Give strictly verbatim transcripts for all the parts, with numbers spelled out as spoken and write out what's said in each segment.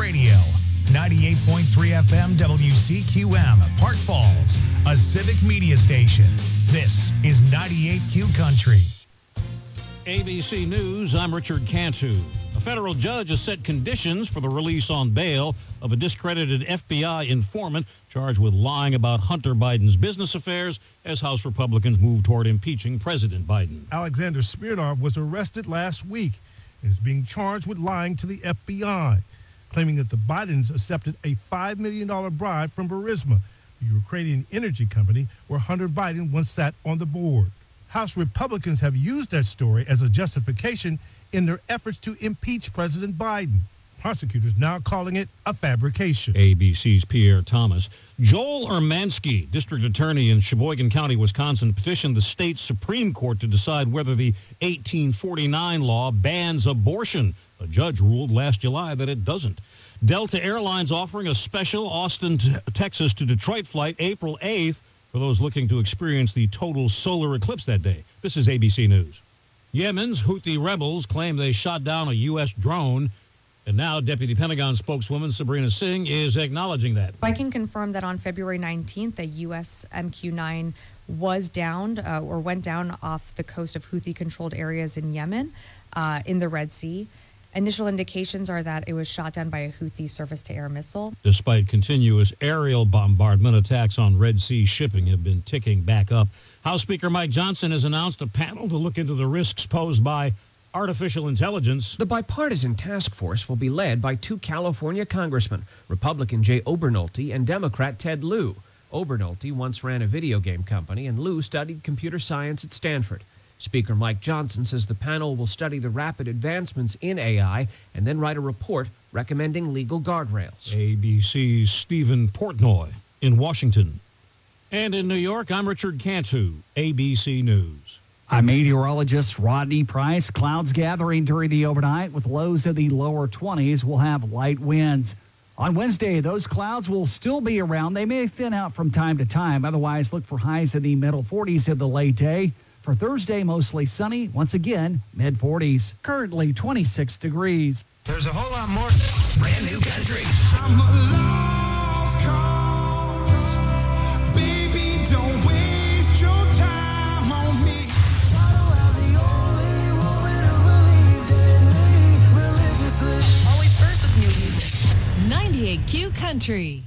Radio. ninety-eight point three F M W C Q M, Park Falls, a civic media station. This is ninety-eight Q Country. A B C News, I'm Richard Cantu. A federal judge has set conditions for the release on bail of a discredited F B I informant charged with lying about Hunter Biden's business affairs as House Republicans move toward impeaching President Biden. Alexander Smirnov was arrested last week and is being charged with lying to the F B I, claiming that the Bidens accepted a five million dollars bribe from Burisma, the Ukrainian energy company where Hunter Biden once sat on the board. House Republicans have used that story as a justification in their efforts to impeach President Biden. Prosecutors now calling it a fabrication. A B C's Pierre Thomas. Joel Ermansky, district attorney in Sheboygan County, Wisconsin, petitioned the state Supreme Court to decide whether the eighteen forty-nine law bans abortion. A judge ruled last July that it doesn't. Delta Airlines offering a special Austin, Texas to Detroit flight April eighth for those looking to experience the total solar eclipse that day. This is A B C News. Yemen's Houthi rebels claim they shot down a U S drone, and now Deputy Pentagon spokeswoman Sabrina Singh is acknowledging that. I can confirm that on February nineteenth, a U S M Q nine was downed uh, or went down off the coast of Houthi-controlled areas in Yemen, uh, in the Red Sea. Initial indications are that it was shot down by a Houthi surface-to-air missile. Despite continuous aerial bombardment, attacks on Red Sea shipping have been ticking back up. House Speaker Mike Johnson has announced a panel to look into the risks posed by artificial intelligence. The bipartisan task force will be led by two California congressmen, Republican Jay Obernolte and Democrat Ted Lieu. Obernolte once ran a video game company, and Lieu studied computer science at Stanford. Speaker Mike Johnson says the panel will study the rapid advancements in A I and then write a report recommending legal guardrails. A B C's Stephen Portnoy in Washington. And in New York, I'm Richard Cantu, A B C News. I'm meteorologist Rodney Price. Clouds gathering during the overnight with lows in the lower twenties. We'll have light winds. On Wednesday, those clouds will still be around. They may thin out from time to time. Otherwise, look for highs in the middle forties in the late day. For Thursday, mostly sunny. Once again, mid forties. Currently twenty-six degrees. There's a whole lot more brand new country. I'm a lost cause. Baby, don't waste your time on me. Always first with new music. ninety-eight Q Country.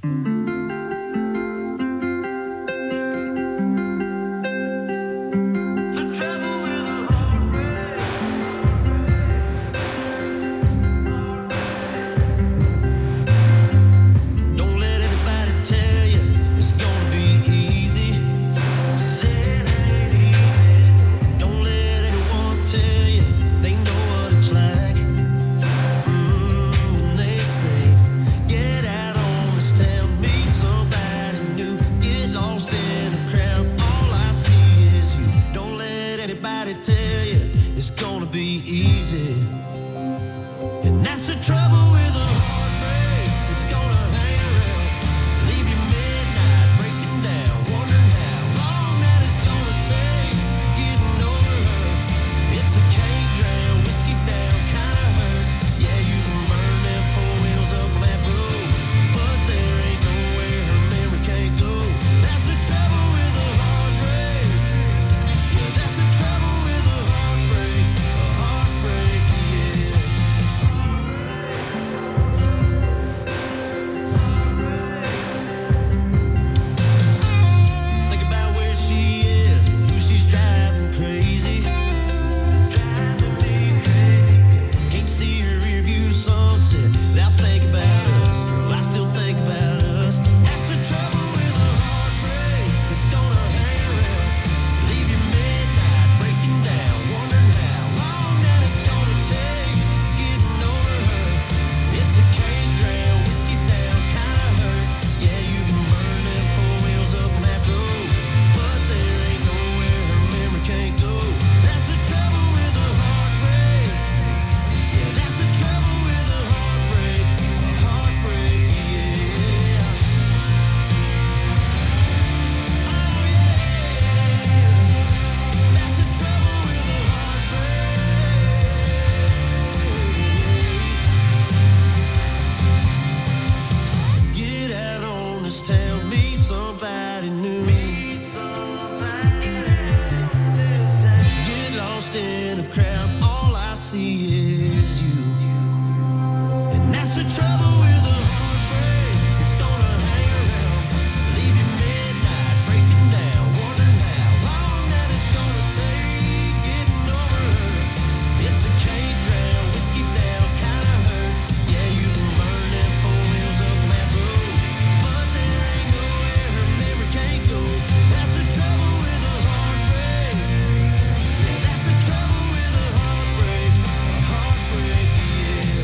see is you. And that's the trouble with a heartbreak. It's gonna hang around, leave you midnight, breaking down, wondering how long that it's gonna take getting over her. It's a cake drown, whiskey down, kinda hurt. Yeah, you can burn them four wheels up that road, but there ain't nowhere her memory can't go. That's the trouble with a heartbreak. Yeah, that's the trouble with a heartbreak. A heartbreak, yeah.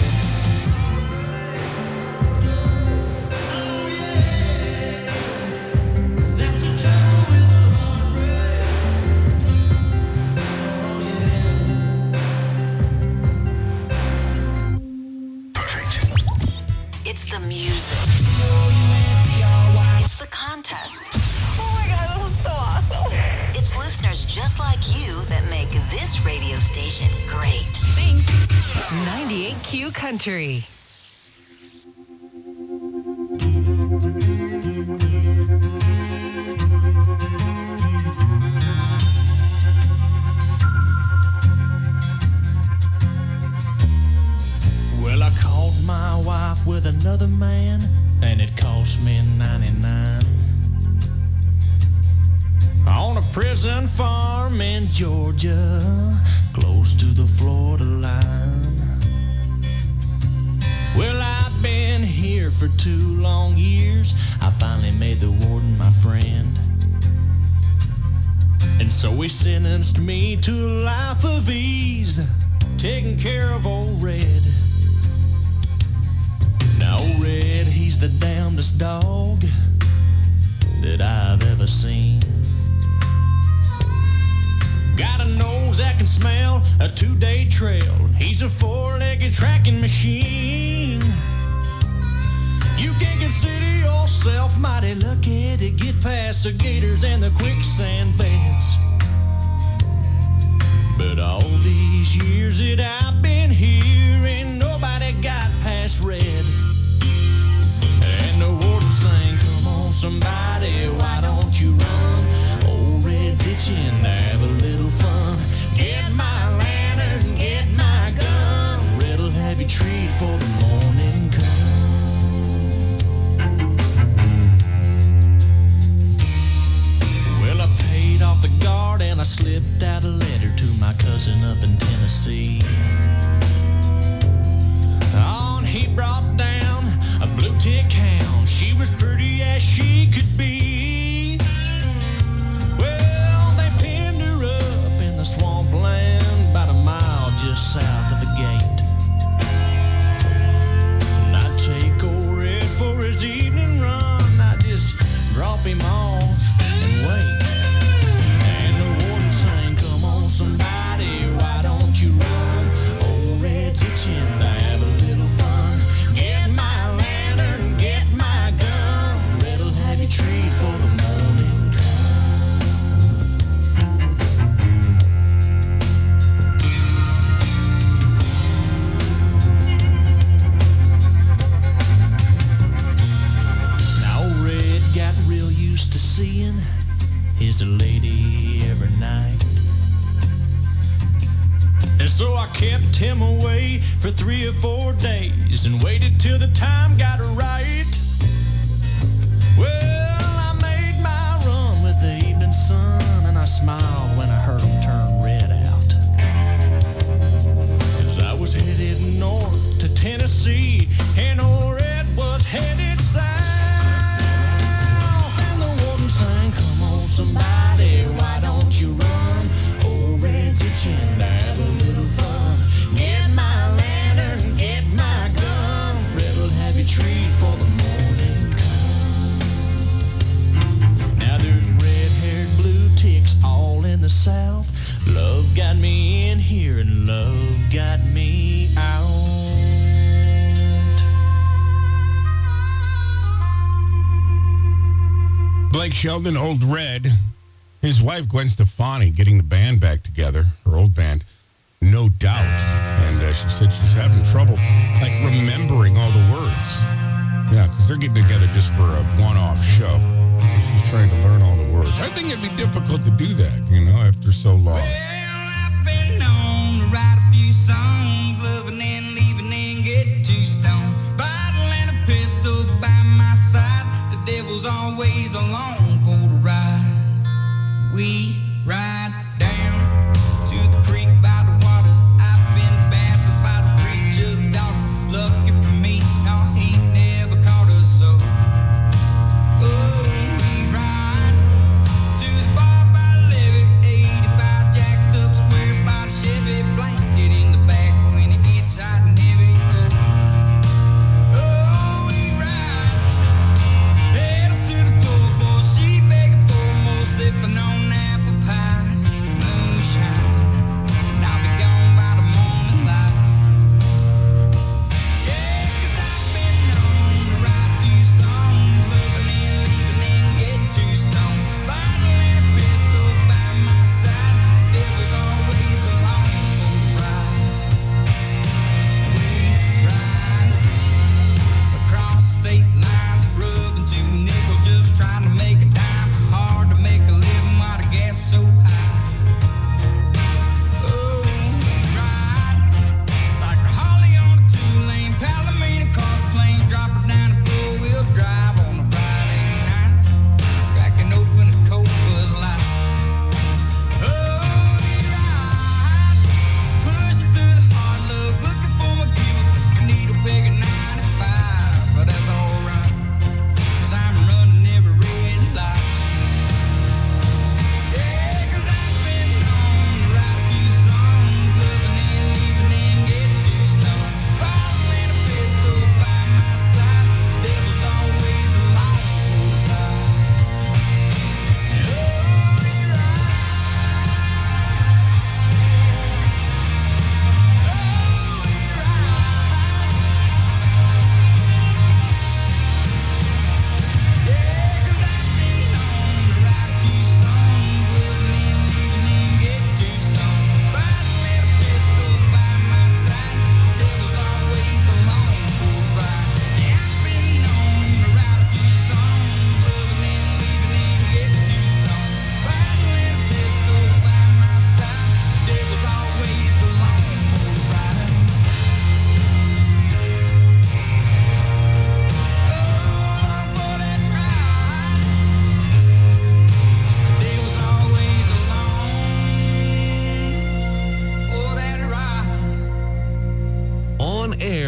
Oh yeah. That's the trouble with a heartbreak. Oh yeah. It's the music. It's the contest. Oh my God, this is so awesome. It's listeners just like you that make this radio station great. Thanks. ninety-eight Q Country. Well, I caught my wife with another man, and it cost me ninety-nine. On a prison farm in Georgia, close to the Florida line. Well, I've been here for two long years. I finally made the warden my friend. And so he sentenced me to a life of ease, taking care of old Red. Now, old Red, he's the damnedest dog that I've ever seen. Got a nose that can smell a two-day trail. He's a four-legged tracking machine. You can consider yourself mighty lucky to get past the gators and the quicksand beds. But all these years that I've been here, ain't nobody got past Red. And the warden sang, come on somebody, why don't you run? Old Red's itching to have a little fun. Get my lantern, get my gun. Red'll have you treat for the morning come. Well, I paid off the guard and I slipped out a letter to my cousin up in Tennessee. On he brought down a blue tick hound. She was pretty as she could be. Well, they pinned her up in the swampland about a mile just south of the gate. And I'd take old Red for his evening run. I'd just drop him off and wait. And the warden sang, come on somebody, why don't you run? Old Red's itching to have a little fun. Get my lantern, get my gun. Red'll have you treat for the morning come. Now old Red got real used to seeing his lady every night. And so I kept him away for three or four days and waited till the time got right. Well, I made my run with the evening sun, and I smiled when I heard him turn Red out. 'Cause I was headed north to Tennessee, and old Red was headed south. And the warden sang, come on somebody, why don't you run? Old Red's itching to have a little fun. Get my lantern, get my gun. Red'll have you treat for the morning come. Now there's red-haired blue ticks all in the south. Love got me in here and love got me out. Blake Sheldon, Old Red. His wife, Gwen Stefani, getting the band back together, her old band, no doubt. And uh, she said she's having trouble, like, remembering all the words. Yeah, because they're getting together just for a one-off show. She's trying to learn all the words. I think it'd be difficult to do that, you know, after so long. Well, I've been known to write a few songs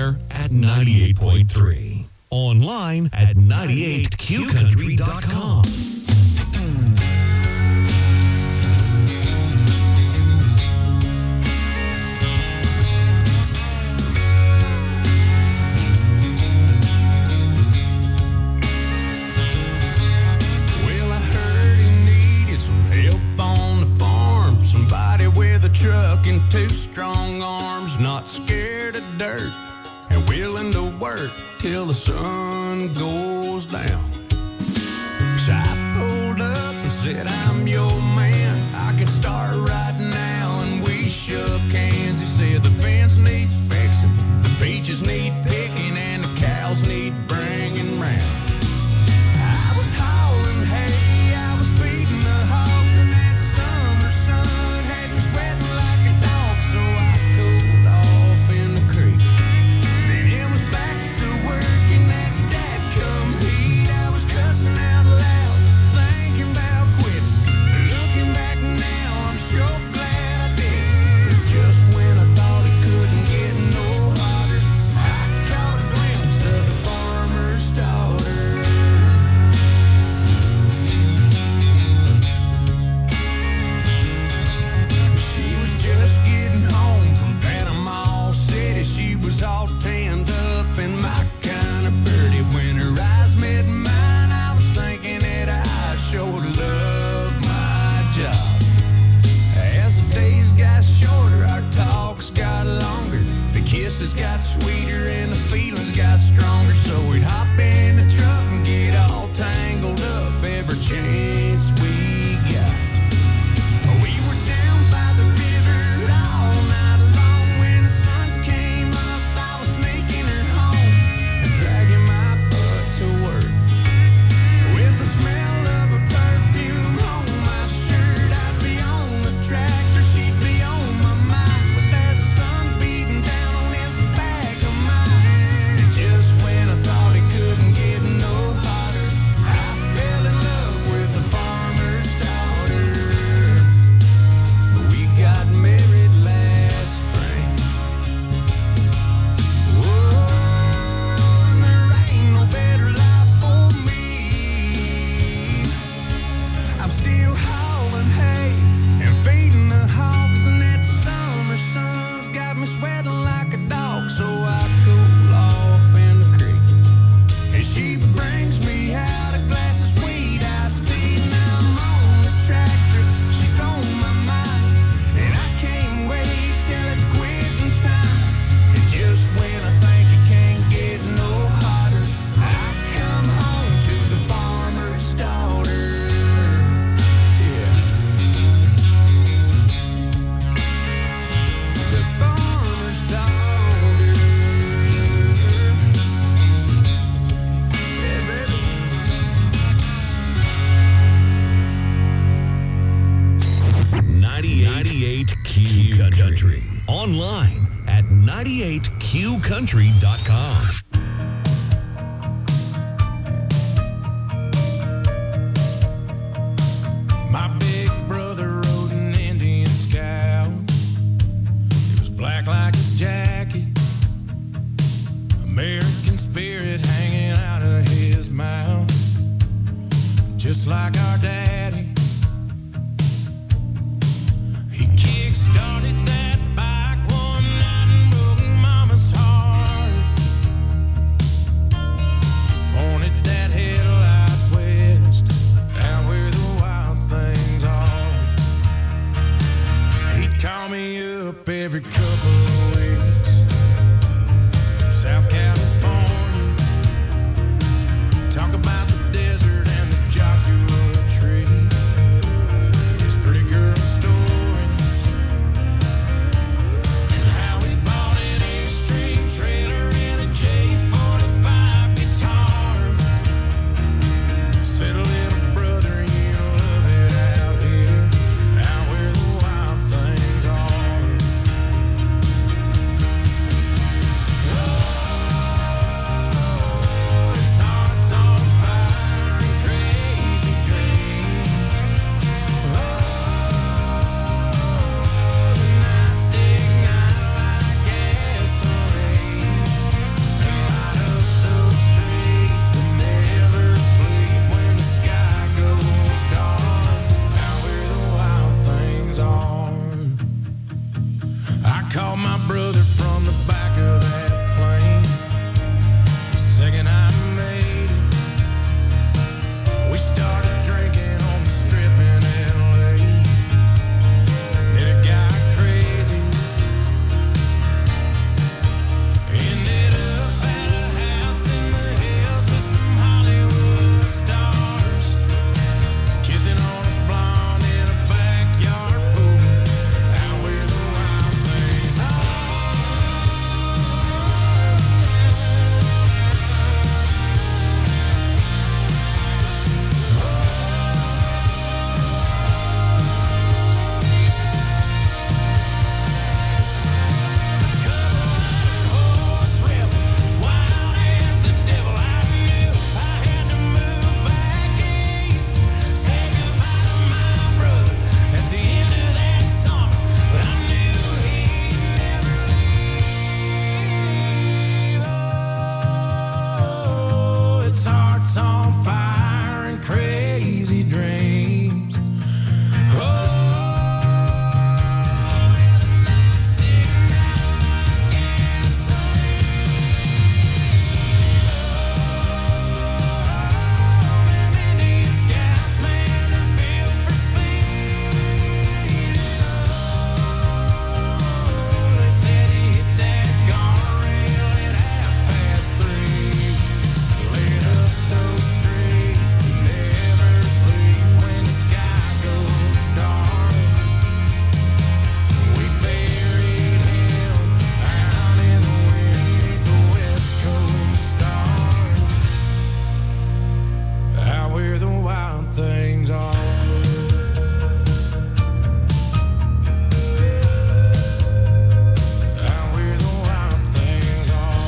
air at ninety-eight point three. Online at ninety-eight q country dot com. Well, I heard he needed some help on the farm. Somebody with a truck and two strong arms, not scared of dirt and willing to work till the sun goes down. So I pulled up and said, I'm your man, I can start right now. And we shook hands. He said the fence needs fixing, the peaches need picking, and the cows need bringing round. I was hauling hay, I was feeding the hogs, and that summer sun had me sweating like a dog. So I cooled off in the creek. Then it was back to work in that dadgum heat. I was cussing out loud, thinking about quitting. Looking back now, I'm sure glad I did. 'Cause just when I thought it couldn't get no hotter, I caught a glimpse of the farmer's daughter. She was just getting home from Panama City. She was all tanned up and my kind of pretty. When her eyes met mine, I was thinking that I sure love my job. As the days got shorter, our talks got longer. The kisses got sweeter and the feelings got stronger. So we'd hop in the truck and get all tangled up every chance we got. We were down by the river all night long. When the sun came up, I was sneaking her home and dragging my butt to work. With the smell of a perfume on my shirt, I'd be on the tractor, she'd be on my mind, with that sun beating down on this back of mine. And just when I thought it couldn't get no hotter, I fell in love with the farmer's daughter. We got married last spring. Whoa, and there ain't no better life for me. I'm still hauling hay and feeding the hogs, and that summer sun's got me sweating like a dog. So I cool off in the creek, and she brings me out a glass of sweet iced tea. Now I'm on the tractor, she's on my mind, and I can't wait till it's quitting time. And just when I think it can't get no hotter, I come home to the farmer's daughter. Yeah. The farmer's daughter. Yeah, baby. ninety-eight Q Country. Online at ninety-eight q country dot com. My big brother rode an Indian Scout. It was black like his jacket, American spirit hanging out of his mouth, just like our daddy. He kick-started that bike one night and broke Mama's heart. Pointed that headlight west, out where the wild things are. He'd call me up every couple of weeks from South California, talk about the desert and the Joshua tree, his pretty girl stories, and how he bought an Extreme trailer and a J forty-five guitar. Said, little brother, you love it out here, out where the wild things are. my brother from the back of that plane. The second I made it, we started drinking on the strip in L A. And then it got crazy. Ended up at a house in the hills with some Hollywood stars, kissing on a blonde in a backyard pool, out where the wild things horse rebels, wild as the devil. I knew I had to move back east, say goodbye to my brother at the end of that summer, but I knew he'd never leave. Oh, its heart's on fire and crazy dreams. Oh, and the nights ignite gasoline. Them Indian scouts, man, they're built for speed. Oh, they said he hit that guardrail at half past three. Lit up those streets and never sleep when the sky goes dark. We buried him out in the wind 'neath the West Coast stars, out where the wild things are. Out where the wild things are.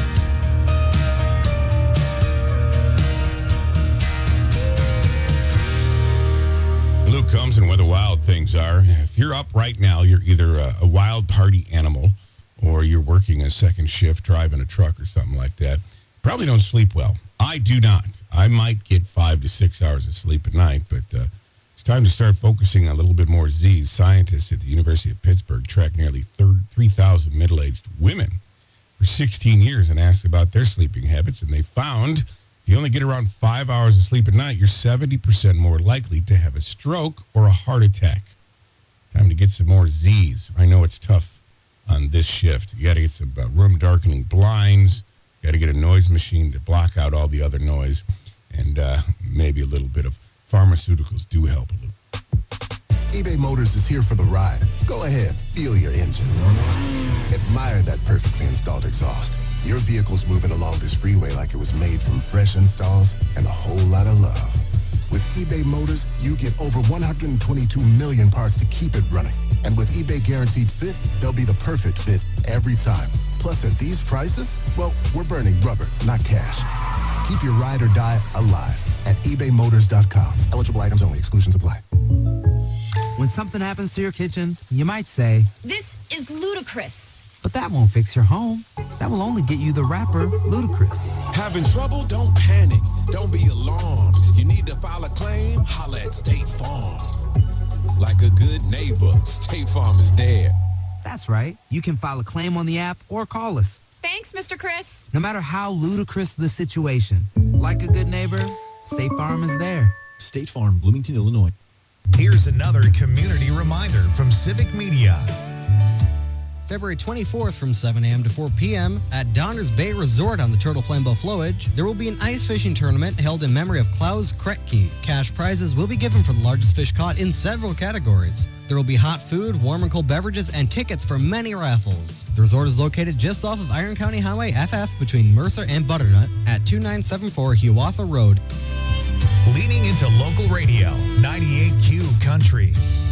Luke comes and where the wild things are. If you're up right now, you're either a, a wild party animal or you're working a second shift, driving a truck or something like that. Probably don't sleep well. I do not. I might get five to six hours of sleep at night, but uh, it's time to start focusing on a little bit more Z's. Scientists at the University of Pittsburgh tracked nearly three thousand middle-aged women for sixteen years and asked about their sleeping habits, and they found if you only get around five hours of sleep at night, you're seventy percent more likely to have a stroke or a heart attack. Time to get some more Z's. I know it's tough on this shift. You got to get some uh, room darkening blinds. Got to get a noise machine to block out all the other noise. And uh, maybe a little bit of pharmaceuticals do help a little. eBay Motors is here for the ride. Go ahead, feel your engine. Admire that perfectly installed exhaust. Your vehicle's moving along this freeway like it was made from fresh installs and a whole lot of love. With eBay Motors, you get over one hundred twenty-two million parts to keep it running. And with eBay Guaranteed Fit, they'll be the perfect fit every time. Plus, at these prices, well, we're burning rubber, not cash. Keep your ride or die alive at ebay motors dot com. Eligible items only. Exclusions apply. When something happens to your kitchen, you might say, "This is ludicrous." but that won't fix your home. That will only get you the rapper, Ludacris. Having trouble? Don't panic. Don't be alarmed. You need to file a claim? Holla at State Farm. Like a good neighbor, State Farm is there. That's right. You can file a claim on the app or call us. Thanks, Mister Chris. No matter how ludicrous the situation, like a good neighbor, State Farm is there. State Farm, Bloomington, Illinois. Here's another community reminder from Civic Media. February twenty-fourth from seven a.m. to four p.m. at Donner's Bay Resort on the Turtle Flambeau Flowage, there will be an ice fishing tournament held in memory of Klaus Kretke. Cash prizes will be given for the largest fish caught in several categories. There will be hot food, warm and cold beverages, and tickets for many raffles. The resort is located just off of Iron County Highway F F between Mercer and Butternut at two nine seven four Hiawatha Road. Leaning into local radio, ninety-eight Q Country.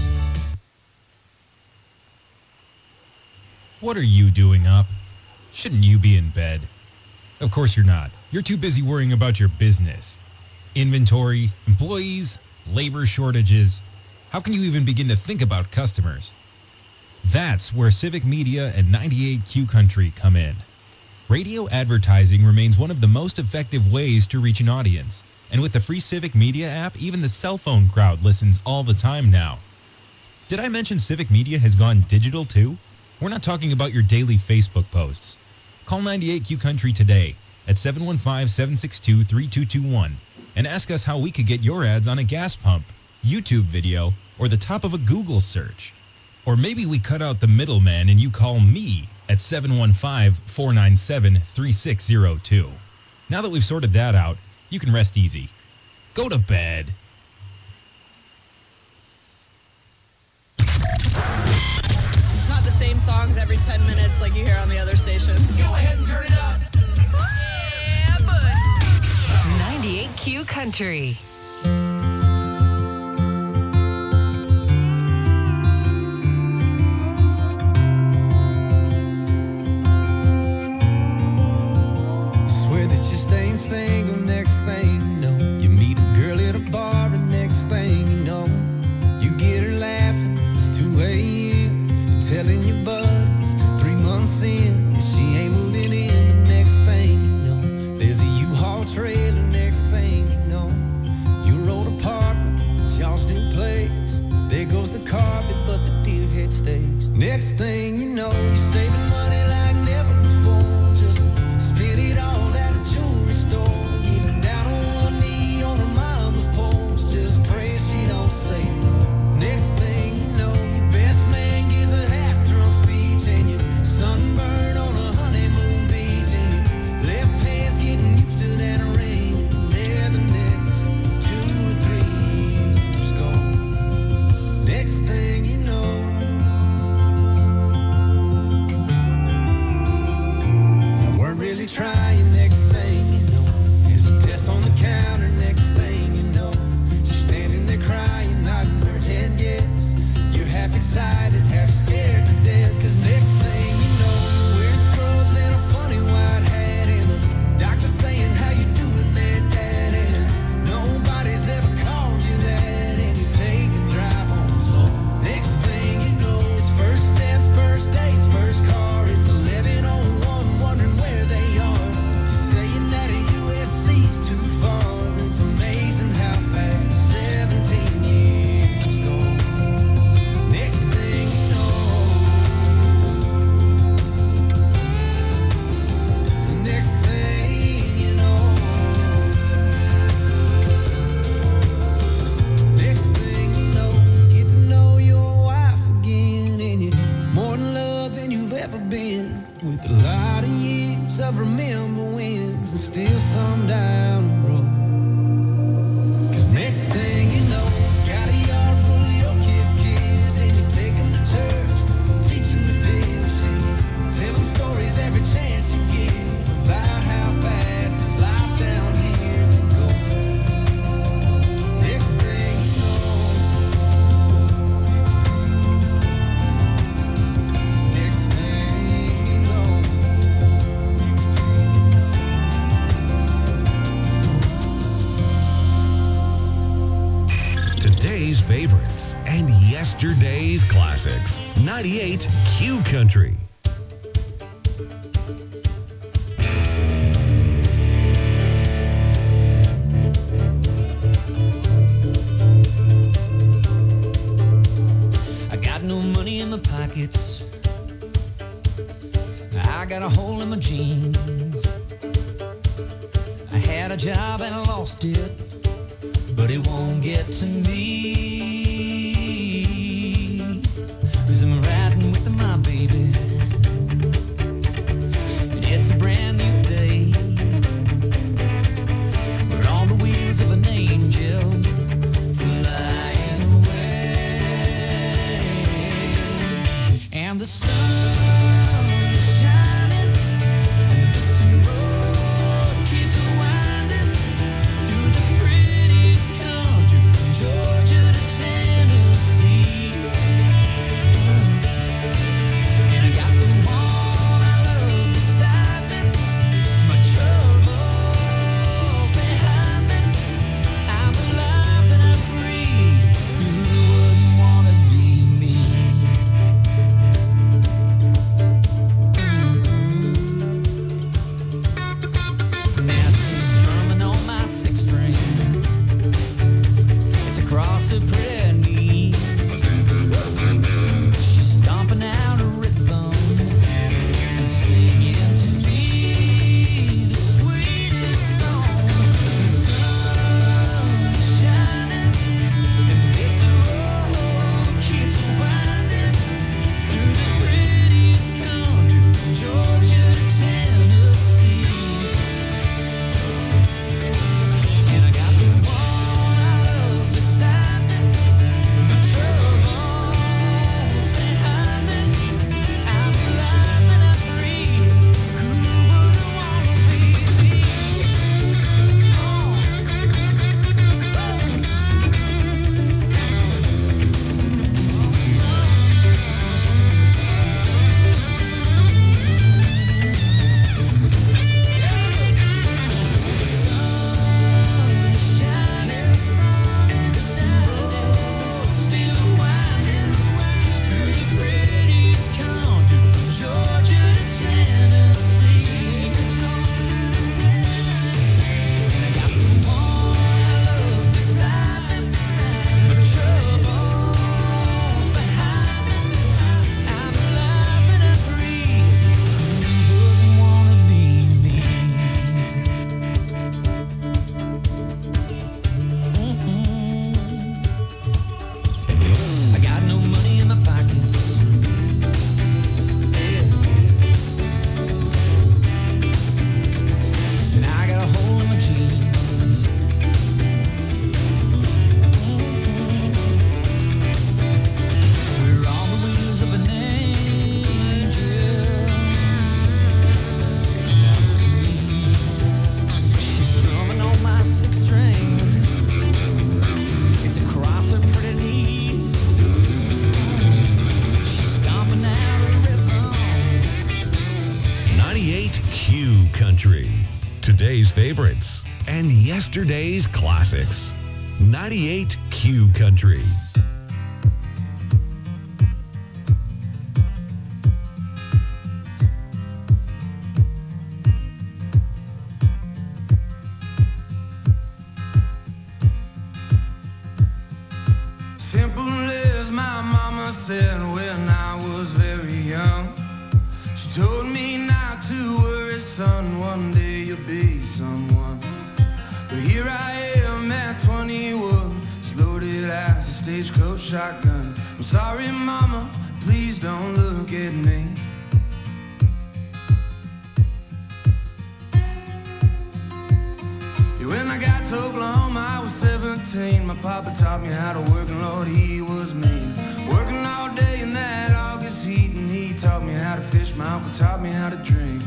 What are you doing up? Shouldn't you be in bed? Of course you're not. You're too busy worrying about your business. Inventory, employees, labor shortages. How can you even begin to think about customers? That's where Civic Media and ninety-eight Q Country come in. Radio advertising remains one of the most effective ways to reach an audience. And with the free Civic Media app, even the cell phone crowd listens all the time now. Did I mention Civic Media has gone digital too? We're not talking about your daily Facebook posts. Call ninety-eight Q Country today at seven one five, seven six two, three two two one and ask us how we could get your ads on a gas pump, YouTube video, or the top of a Google search. Or maybe we cut out the middleman and you call me at seven one five, four nine seven, three six zero two. Now that we've sorted that out, you can rest easy. Go to bed. It's not the same songs every ten minutes like you hear on the other stations. Go ahead and turn it up. Yeah, bud. ninety-eight Q Country. Swear that you're staying single, next thing you know. You meet a girl at a bar, and next thing you know, you get her laughing. It's two a.m. You're telling your buddies three months in, and she ain't moving in. The next thing you know, there's a U-Haul trailer. Next thing you know, your old apartment, it's y'all's new place. There goes the carpet, but the deer head stays. Next thing you know, you're saving money like never before, just to spend it all at a jewelry store. Getting down on one knee on her mama's porch, just praying she don't say no. Next thing you know, your best man gives a half-drunk speech, and you're sunburned on a honeymoon beach, and your left hand's getting used to that ring. And there the next two or three years go. Next thing you know, I weren't really trying. Next thing you know, there's a test on the counter. Next thing you know, she's standing there crying, nodding her head yes. You're half excited, half scared to death, 'cause next thing you know, you're wearing scrubs and a funny white hat, and the doctor saying, how you doing there, Dad? And nobody's ever called you that, and you take the drive home slow. Next thing you know, it's first steps, first dates, first car. It's eleven oh one, wondering where they are. You're saying that a U S C's too far. It's amazing how fast seventeen years go. Next thing you know, next thing you know, next thing you know, you get to know your wife again, and you're more in love than you've ever been, with a lot of years of remember wins and still some down the road. 'Cause next thing you know, got a yard full of your kids' kids, and you take them to church, teach them to fish, and you tell them stories every chance you get about how fast this life down here can go. Next thing you know, next thing you know, Today's favorites and yesterday's classics. ninety-eight Q Country. I got no money in my pockets. I got a hole in my jeans. I had a job and I lost it, but it won't get to me. 'Cause I'm riding with my baby, and it's a brand new day. We're on the wheels of an angel, flying away. And the sun is shining, and this road keeps winding through the prettiest country from Georgia to Tennessee. Q Country. Today's favorites and yesterday's classics. ninety-eight Q Country. Simple as my mama said when I was very young. She told me not to worry, son, one day you'll be someone. But here I am at twenty-one, just loaded as a stagecoach shotgun. I'm sorry, mama, please don't look at me. When I got to Oklahoma, I was seventeen. My papa taught me how to work, and Lord, he was mean. Working all day in that August heat, and he taught me how to fish. My uncle taught me how to drink.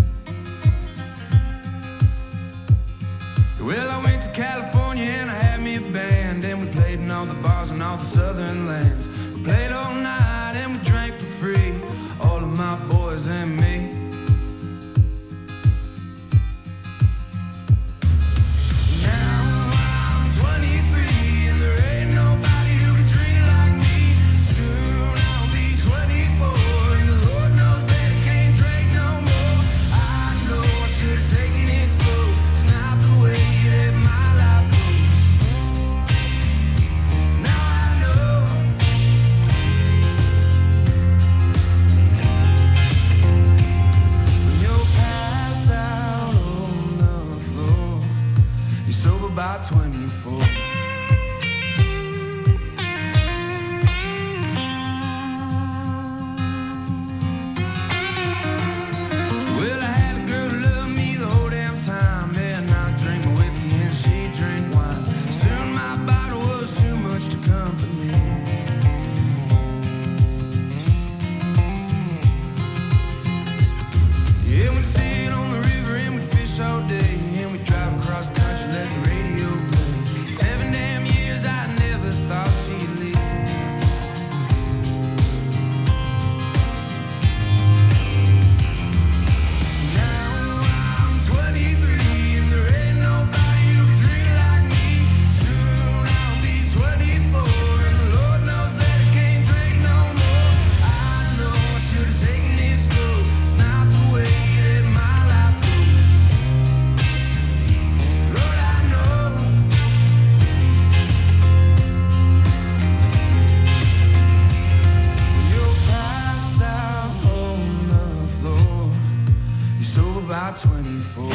Well, I went to California and I had me a band, and we played in all the bars and all the southern lands. We played all night and we drank for free, all of my boys and me. By twenty-four. Well, I had a girl who loved me the whole damn time. Man, I drink my whiskey and she drink wine. Soon my bottle was too much to comfort me. Yeah, we'd sit on the river and we'd fish all day, and we'd drive across the country, let the radio play. Seven damn years, I never thought she'd leave. Now I'm twenty-three and there ain't nobody who can drink like me. Soon I'll be twenty-four and the Lord knows that I can't drink no more. I know I should have taken it slow. It's not the way that my life goes. Lord, I know. You're passed out on the floor. You're sober by twenty-four.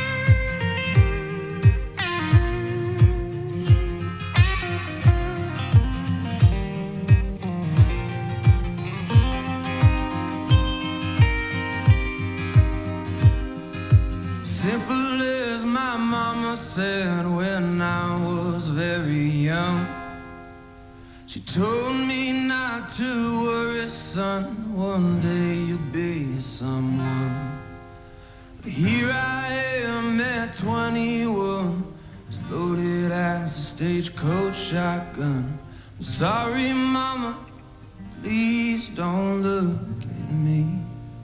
Simple as my mama said when I was very young. She told me not to worry, son, one day you'll be someone. But here I am at twenty-one, just loaded as a stagecoach shotgun. I'm sorry, mama, please don't look at me.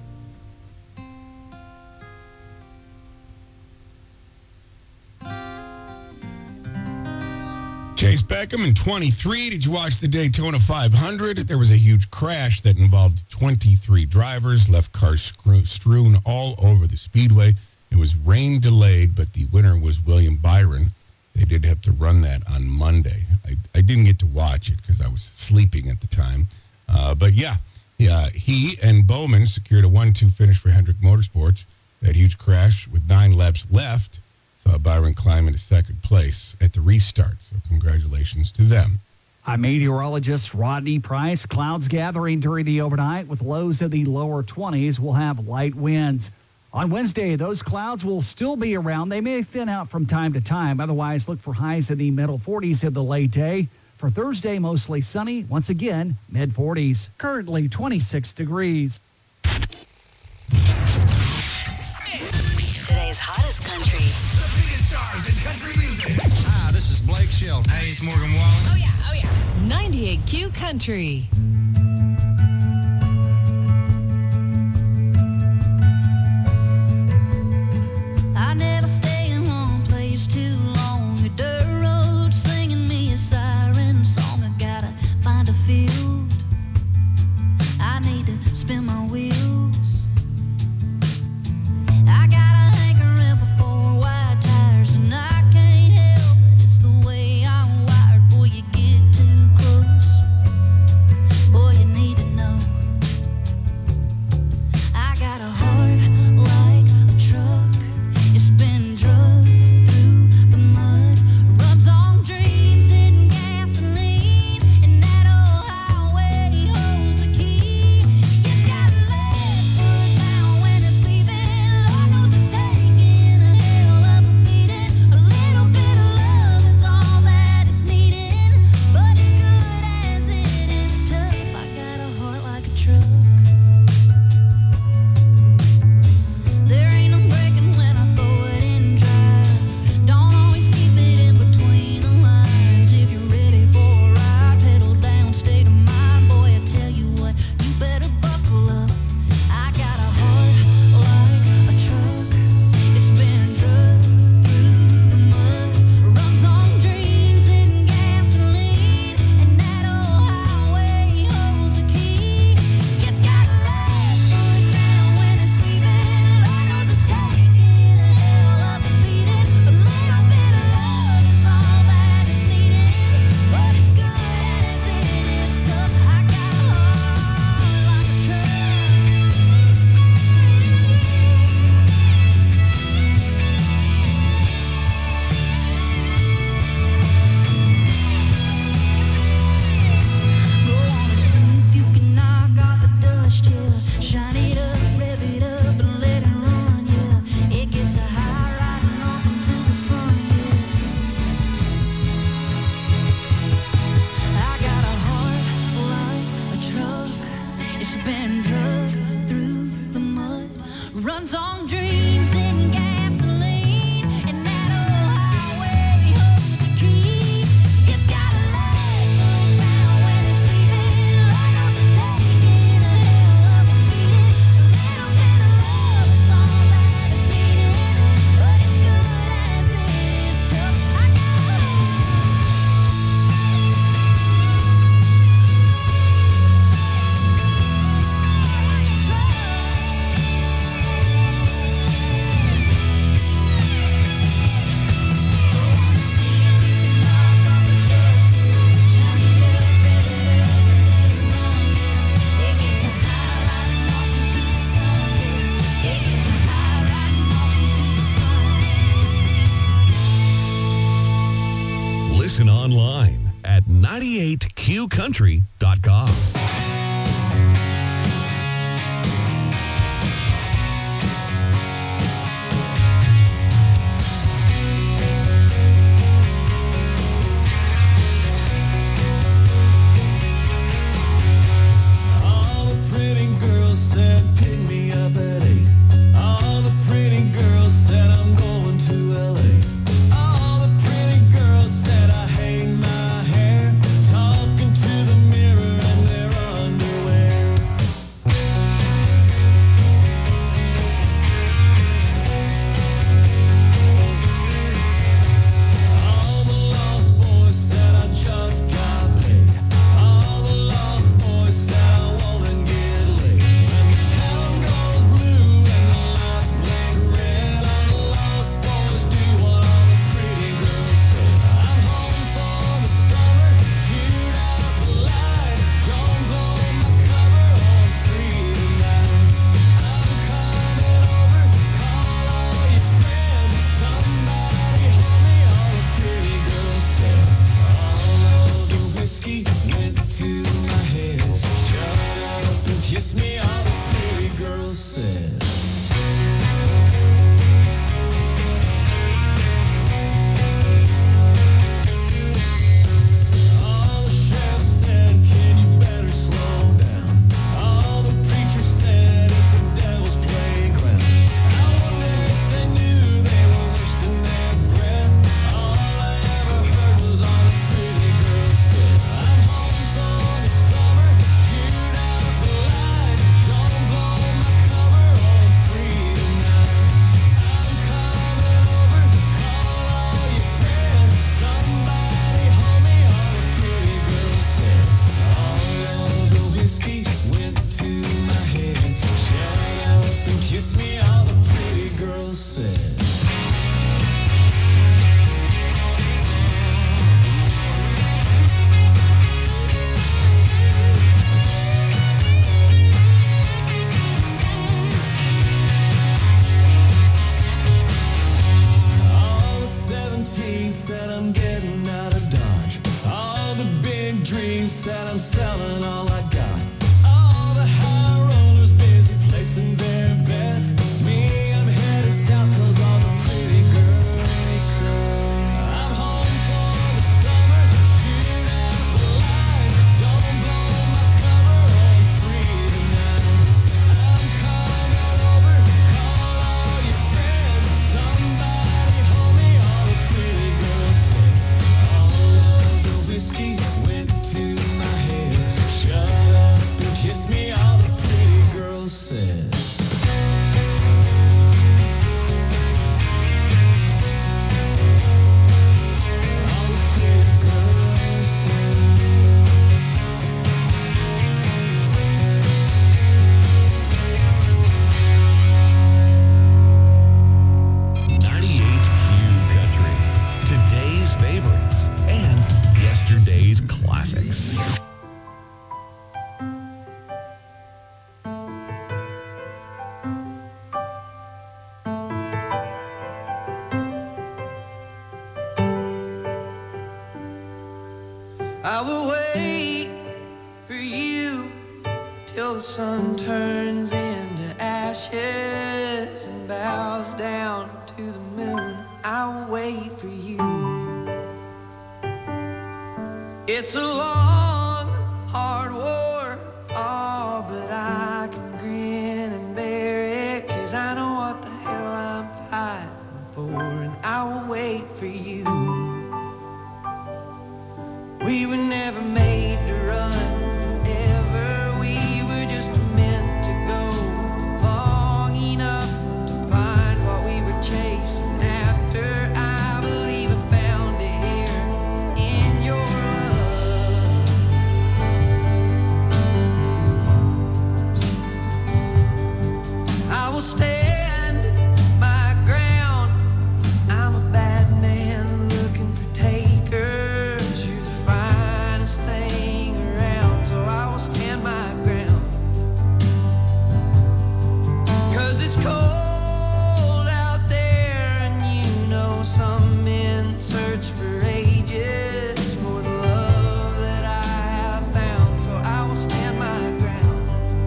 Chase Beckham in twenty-three. Did you watch the Daytona five hundred? There was a huge crash that involved twenty-three drivers, left cars screw- strewn all over the speedway. It was rain delayed, but the winner was William Byron. They did have to run that on Monday. I, I didn't get to watch it because I was sleeping at the time. Uh, but yeah, yeah, he and Bowman secured a one two finish for Hendrick Motorsports. That huge crash with nine laps left saw Byron climb into second place at the restart. So congratulations to them. I'm meteorologist Rodney Price. Clouds gathering during the overnight with lows in the lower twenties. We'll have light winds. On Wednesday, those clouds will still be around. They may thin out from time to time. Otherwise, look for highs in the middle forties in the late day. For Thursday, mostly sunny. Once again, mid forties. Currently twenty-six degrees. Today's hottest country. The biggest stars in country music. Hi, this is Blake Shelton. Hey, it's Morgan Wallen. Oh, yeah, oh, yeah. ninety-eight Q Country. runs on dreams and gasoline, and that old highway home to keep. It's got a leg around when it's leaving. Lord knows it's taking a hell of a beating. A little bit of love is all that it's needing, but it's good as it is tough. I got a Listen online at ninety-eight Q country dot com. all the pretty girls said pick me up at eight. All the pretty girls said I'm going to L A. All the pretty girls said I hate my hair, talking to the mirror in their underwear. All the lost boys said I just got paid. All the lost boys said I wanna get laid. When the town goes blue and the lights blink red, all the lost boys do what all the pretty girls say. I'm home for the summer, shoot out the lights, don't blow my cover, I'm free tonight. I'm coming over, call all your friends, somebody hold me, all the pretty girls said. All of the whiskey went to my head, shut up and kiss me, all the pretty girls said. All the sheriff said, can you better slow down? All the preachers said, it's a devil's playground. I wonder if they knew they were wasting their breath. All I ever heard was all the pretty girls said. I'm home for the summer, shoot out the lights, don't blow my cover, I'm free tonight. I'm coming over, call all your friends, somebody hold me, all the pretty girls said. All of the whiskey went to my head, shut up and kiss me, all the pretty girls said. All the seventeen said I'm getting out of Dodge. All the big dreams said I'm selling all I got. All the high rollers busy placing their bets. Me, I'm headed south 'cause all the pretty girls say. I'm home for the summer, shoot out the lights, don't blow my cover, I'm free tonight. I'm coming over, call all your friends, somebody hold me, all the pretty girls say. All of the whiskey went to my head, shut up and kiss me, all the pretty girls said. All the pretty girls said. ninety-eight Q Country. Today's favorites and yesterday's classics. I will wait for you till the sun turns into ashes and bows down to the moon. I will wait for you. It's a long, hard war, oh, but I can grin and bear it, 'cause I know stand my ground. I'm a bad man looking for takers. You're the finest thing around, so I will stand my ground. 'Cause it's cold out there, and you know some men search for ages for the love that I have found, so I will stand my ground.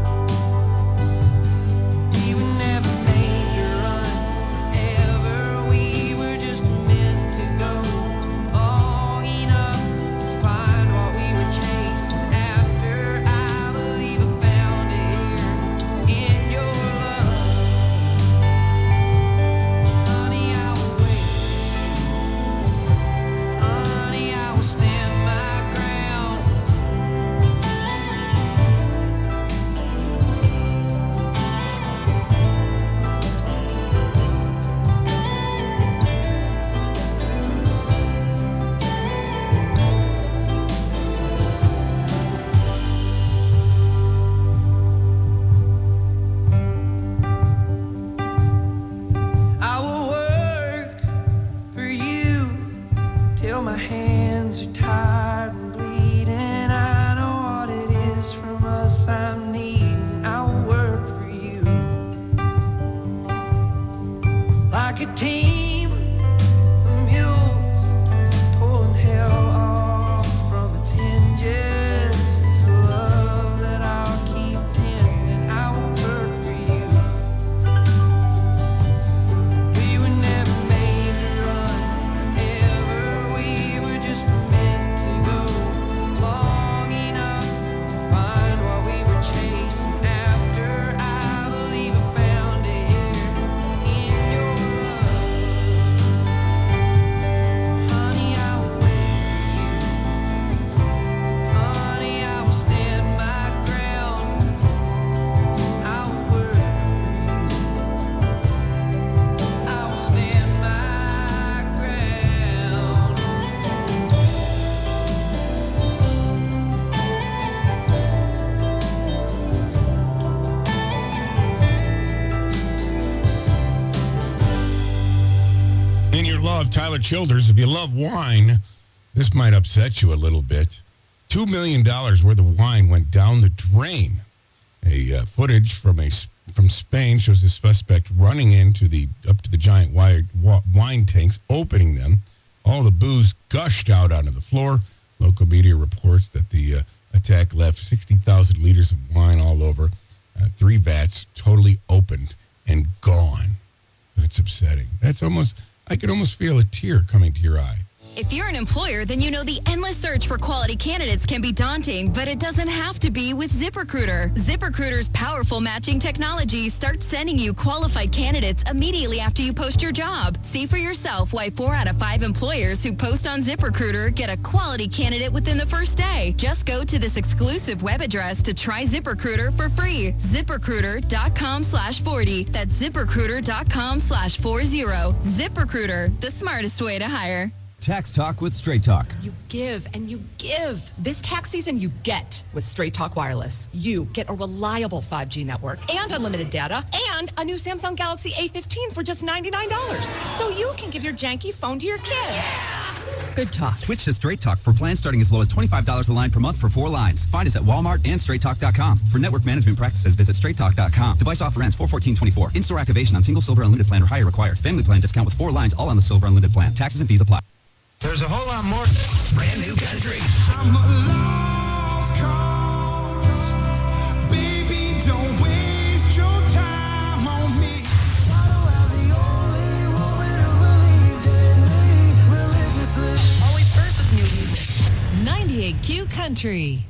We were never made to run, ever. We were just meant to go long enough to find what we were chasing after. I believe I found it here in your love. Honey, I will wait. Honey, I will stand my ground. I will work for you till my hands are tired and bleeding. I know what it is from us I'm needing. I will work for you like a team of mules pulling hell off from its hinges. It's a love that I'll keep tending. I will work for you. We were never made to run ever. We were just meant to go long enough to find what we were chasing after. I believe I found it here in your love. Honey, I will wait for you. Honey, I will stand my ground. I will work for you. I will stand my ground. In your love, Tyler Childers, if you love wine, this might upset you a little bit. Two million dollars worth of wine went down the drain. A uh, footage from a s- from Spain shows a suspect running into the up to the giant wire, wa- wine tanks, opening them. All the booze gushed out onto the floor. Local media reports that the uh, attack left sixty thousand liters of wine all over. Uh, three vats totally opened and gone. That's upsetting. That's almost, I could almost feel a tear coming to your eye. If you're an employer, then you know the endless search for quality candidates can be daunting, but it doesn't have to be with ZipRecruiter. ZipRecruiter's powerful matching technology starts sending you qualified candidates immediately after you post your job. See for yourself why four out of five employers who post on ZipRecruiter get a quality candidate within the first day. Just go to this exclusive web address to try ZipRecruiter for free. ZipRecruiter.com slash 40. That's ZipRecruiter.com slash 40. ZipRecruiter, the smartest way to hire. Tax Talk with Straight Talk. You give and you give. This tax season, you get with Straight Talk Wireless. You get a reliable five G network and unlimited data and a new Samsung Galaxy A fifteen for just ninety-nine dollars. So you can give your janky phone to your kid. Good talk. Switch to Straight Talk for plans starting as low as twenty-five dollars a line per month for four lines. Find us at Walmart and straight talk dot com. For network management practices, visit straight talk dot com. Device offer ends four fourteen twenty-four. In-store activation on single Silver Unlimited plan or higher required. Family plan discount with four lines all on the Silver Unlimited plan. Taxes and fees apply. There's a whole lot more. Brand new country. I'm a lost cause. Baby, don't waste your time on me. Always first with new music. ninety-eight Q Country.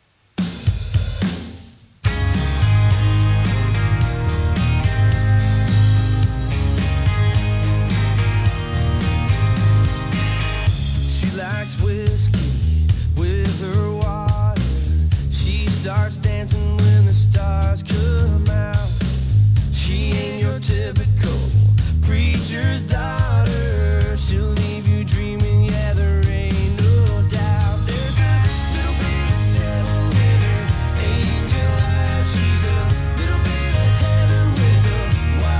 She likes whiskey with her water. She starts dancing when the stars come out. She ain't your typical preacher's daughter. She'll leave you dreaming, yeah, there ain't no doubt. There's a little bit of devil in her angel eyes. She's a little bit of heaven with a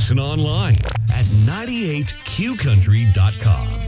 Listen online at ninety-eight q country dot com.